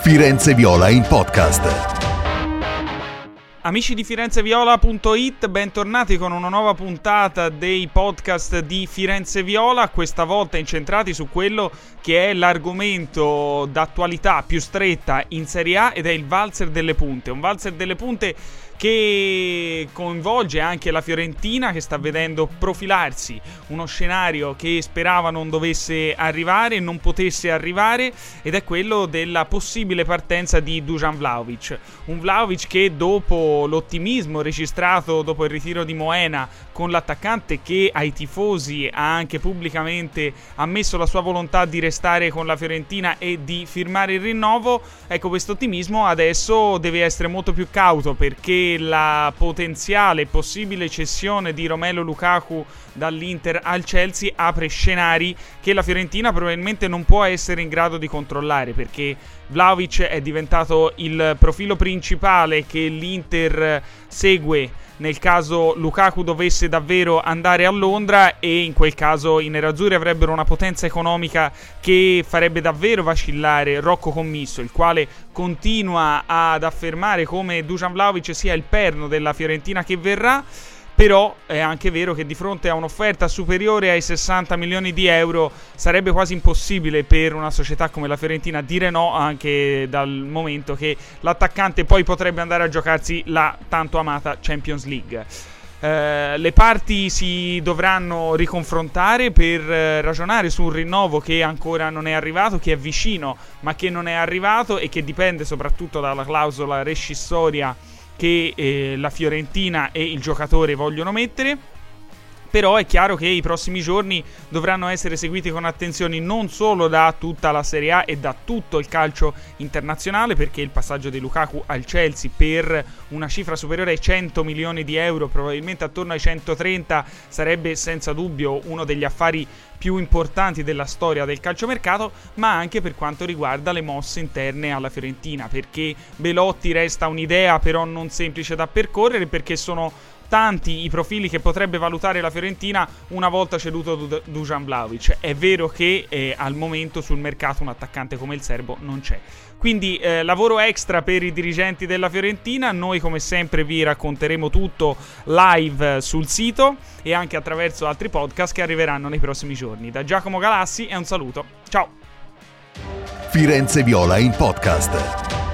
Firenze Viola in podcast. Amici di firenzeviola.it, bentornati con una nuova puntata dei podcast di Firenze Viola, questa volta incentrati su quello che è l'argomento d'attualità più stretta in Serie A ed è il valzer delle punte. Un valzer delle punte che coinvolge anche la Fiorentina, che sta vedendo profilarsi uno scenario che sperava non dovesse arrivare, non potesse arrivare, ed è quello della possibile partenza di Dusan Vlahovic. Un Vlahovic che dopo l'ottimismo registrato dopo il ritiro di Moena con l'attaccante, che ai tifosi ha anche pubblicamente ammesso la sua volontà di restare con la Fiorentina e di firmare il rinnovo, ecco, questo ottimismo adesso deve essere molto più cauto, perché la potenziale possibile cessione di Romelu Lukaku dall'Inter al Chelsea apre scenari che la Fiorentina probabilmente non può essere in grado di controllare, perché Vlahovic è diventato il profilo principale che l'Inter segue nel caso Lukaku dovesse davvero andare a Londra, e in quel caso i nerazzurri avrebbero una potenza economica che farebbe davvero vacillare Rocco Commisso, il quale continua ad affermare come Dusan Vlahovic sia il perno della Fiorentina che verrà. Però è anche vero che di fronte a un'offerta superiore ai 60 milioni di euro sarebbe quasi impossibile per una società come la Fiorentina dire no, anche dal momento che l'attaccante poi potrebbe andare a giocarsi la tanto amata Champions League. Le parti si dovranno riconfrontare per ragionare su un rinnovo che ancora non è arrivato, che è vicino ma che non è arrivato, e che dipende soprattutto dalla clausola rescissoria che la Fiorentina e il giocatore vogliono mettere. Però è chiaro che i prossimi giorni dovranno essere seguiti con attenzione non solo da tutta la Serie A e da tutto il calcio internazionale, perché il passaggio di Lukaku al Chelsea per una cifra superiore ai 100 milioni di euro, probabilmente attorno ai 130, sarebbe senza dubbio uno degli affari più importanti della storia del calciomercato, ma anche per quanto riguarda le mosse interne alla Fiorentina, perché Belotti resta un'idea però non semplice da percorrere, perché sono tanti i profili che potrebbe valutare la Fiorentina una volta ceduto Dusan Vlahovic. È vero che al momento sul mercato un attaccante come il serbo non c'è, quindi lavoro extra per i dirigenti della Fiorentina. Noi come sempre vi racconteremo tutto live sul sito e anche attraverso altri podcast che arriveranno nei prossimi giorni. Da Giacomo Galassi è un saluto, ciao. Firenze Viola in podcast.